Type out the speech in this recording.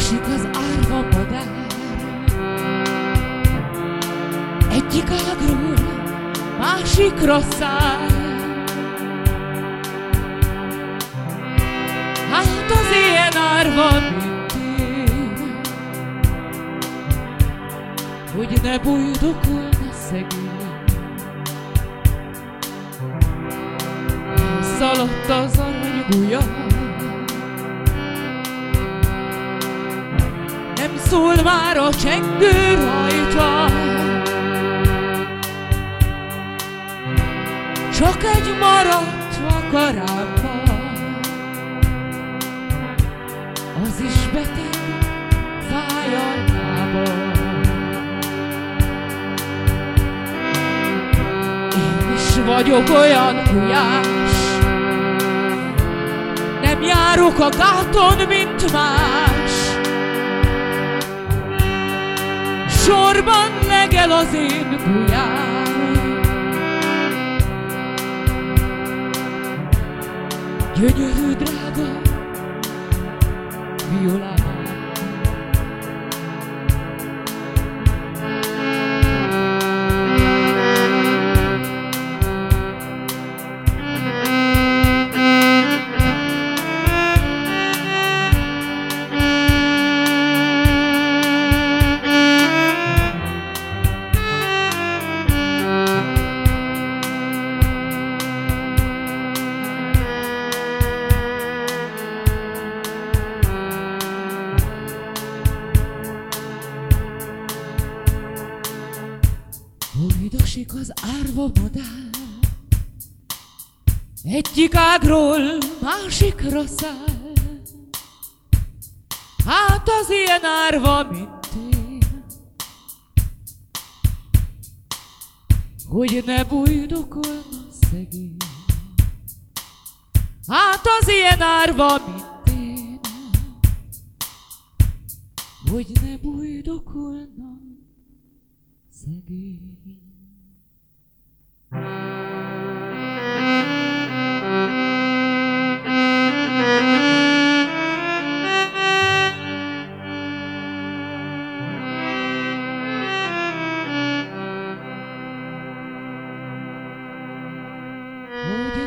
Bújdosik az árva madár, egyik ágról másikra száll. Hát az ilyen árva, mint én, hogy ne bújdokolna szegény. Szaladt az aranygulya, nem szól már a csengő rajta, csak egy maradt vakarámba, az is beteg, fáj a lába. Én is vagyok olyan gulyás, nem járok a gáton, mint más. Sorban legel az én gulyám, gyönyörű drága violám. Bújdosik az árva madár, egyik ágról másikra száll. Hát az ilyen árva, mint én, hogy ne bújdokolna szegény. Hát az ilyen árva, mint én, hogy ne bújdokolna szegény. Hogy